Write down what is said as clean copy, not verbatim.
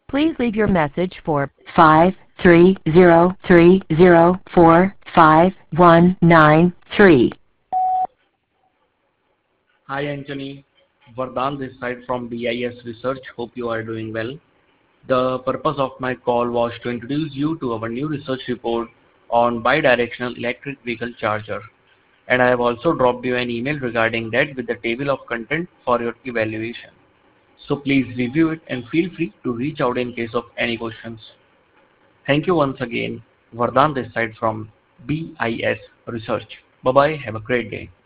Please leave your message for 530304519. Hi Anthony, Vardhan this side from BIS Research. Hope you are doing well. The purpose of my call was to introduce you to our new research report on bidirectional electric vehicle charger. And I have also dropped you an email regarding that with the table of content for your evaluation. So please review it and feel free to reach out in case of any questions. Thank you once again. Vardhan this side from BIS Research. Bye bye. Have a great day.